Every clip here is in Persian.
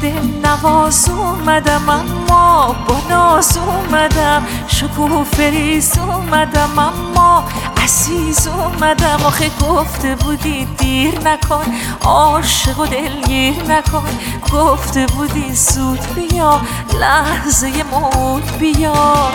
دل نواز اومدم اما با ناز اومدم، شکوفه ریز اومدم اما عزیز اومدم. آخه گفته بودی دیر نکن، عاشق و دلگیر نکن، گفته بودی زود بیا، لحظه موت بیا.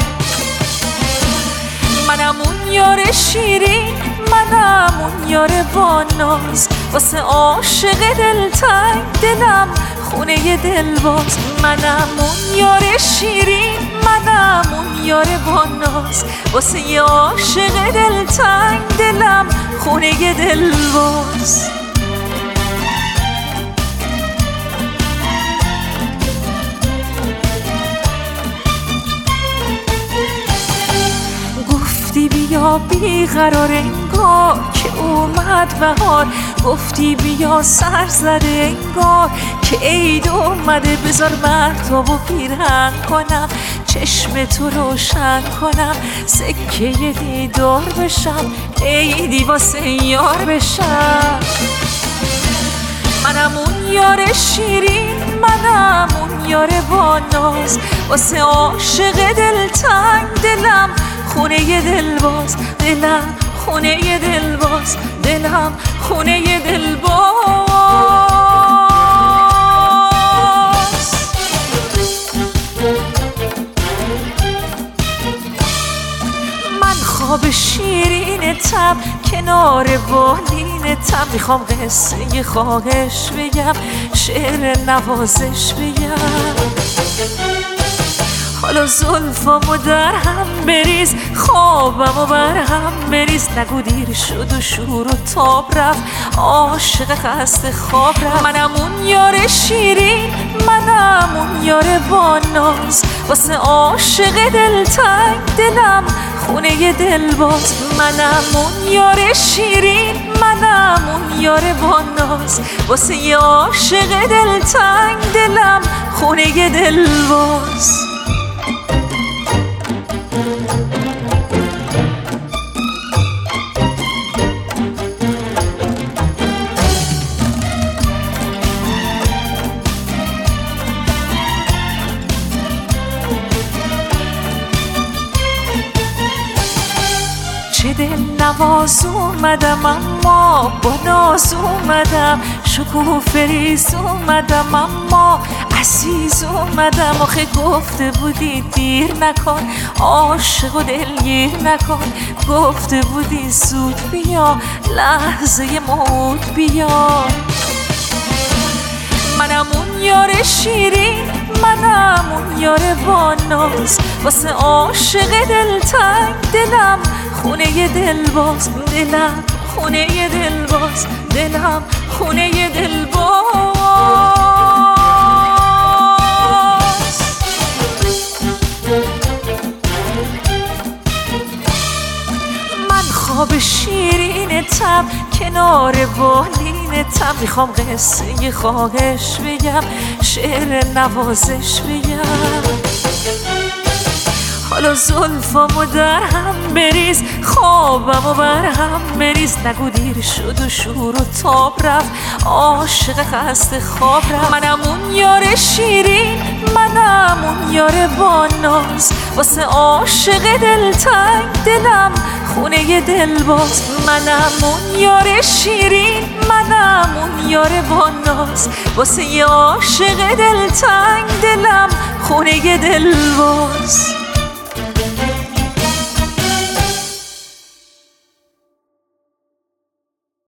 منم اون یار شیرین، منم اون یار با ناز، واسه عاشق دلتنگ دلم خونه دلباز. منم اون یار شیرین، منم اون یار با ناز، واسه عاشق دلتنگ دلم خونه دلباز. گفتی بیا بیقرار انگار که اومد بهار، گفتی بیا سر زده انگار که عید اومده. بذار مرتاب و پیرهن کنم، چشم تو روشن کنم، سکه دیدار بشم، عیدی واسه یار بشم. منم اون یار شیرین، منم اون یار با ناز، واسه عاشق دلتنگ دلم خونه دلباز. دلم خونه دلباز، دلم خونه دلباز. من خواب شیرینتم، کنار بالینتم، میخوام قصه خواهش بگم، شعر نوازش بگم. حالا زلفامو در هم بریز، خوابمو بر هم بریز، نگو دیر شد و شور و تاب رفت، عاشق خسته خواب رفت. منم اون یار شیرین، منم اون یار با ناز، واسه عاشق دلتنگ دلم خونه دلباز. منم اون یار شیرین، منم اون یار با ناز، واسه عاشق دلتنگ دلم خونه دلباز. چه دل نواز اومدم اما با ناز اومدم، شکوفه ریز اومدم اما عزیز اومدم. آخه گفته بودی دیر نکن، عاشق و دلگیر نکن، گفته بودی زود بیا، لحظه موت بیا. منم اون یار شیرین، منم اون یار با ناز، واسه عاشق دلتنگ دلم خونه دلباز. دلم خونه دلباز، دلم خونه دلباز. من خواب شیرینتم، کنار بالینتم، میخوام قصه خواهش بگم، شعر نوازش بگم. حالا زلفامو در هم بریز، خوابمو بر هم بریز، نگو دیر شد و شور و تاب رفت، عاشق خسته خواب رفت. منم اون یار شیرین، منم اون یار با ناز، واسه عاشق دلتنگ دلم خونه دلباز. منم اون یار شیرین، منم اون یار با ناز، واسه عاشق دلتنگ دلم خونه دلباز.